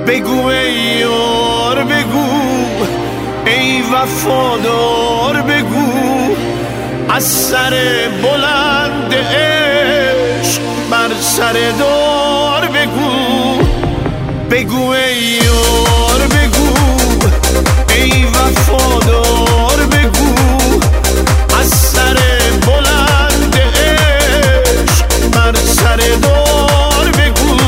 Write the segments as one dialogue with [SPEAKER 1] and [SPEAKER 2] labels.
[SPEAKER 1] بگو ای یار بگو، ای وفادار بگو، از سر بلند عشق بر سر دار بگو. بگو ای یار بگو، ای وفادار بگو، از سر بلند عشق بر سر دار بگو.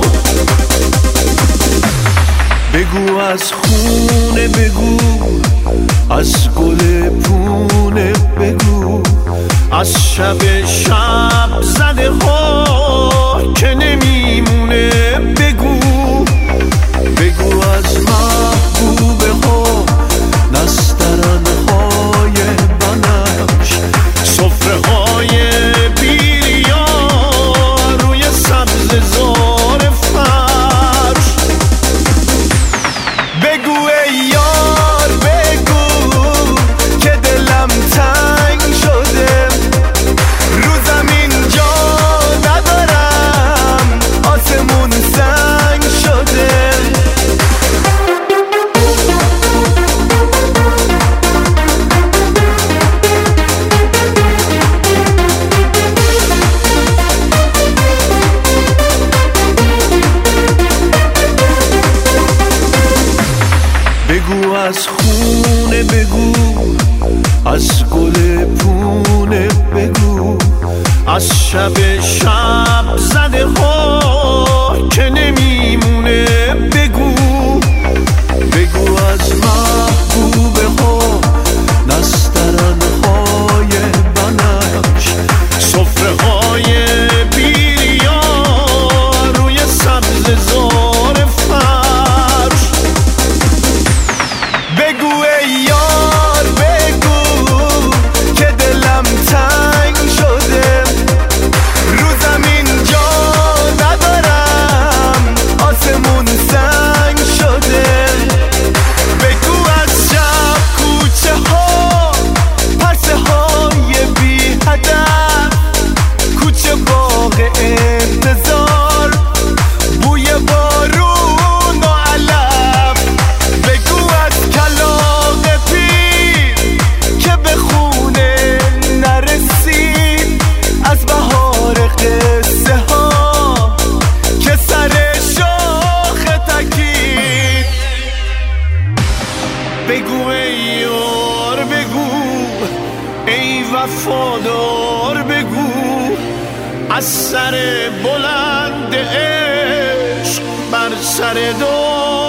[SPEAKER 1] بگو از خونه بگو، از گل پونه بگو، از شب زده ها که نمیمونه بگو. بگو از محبوبه ها، نسترن های بنفش، سفره های بیریا روی سبز زار فرش. بگو ای یار بگو که دلم تنگ شده، رو زمین جا ندارم، آسمون سنگ شده. بگو از خونه بگو، از گل پونه بگو، از شب زده ها که نمیمونه بگو. بگو از محبوبه ها، نسترن های بنفش، سفره های بیریا روی سبز زار فرش. بگو ای یار بگو که دلم تنگ شده، رو زمین جا ندارم، آسمون سنگ شده. بگو از شب کوچه ها، پرسه های بی هدف، کوچه باغ انتظار، بوی بارون و علف. بگو از کلاغ پیر که به خونه نرسید، از بهار قصه ها که سر شاخ تکید. بگو ای یار بگو، ای وفادار بگو، از سر بلند عشق بر سر دار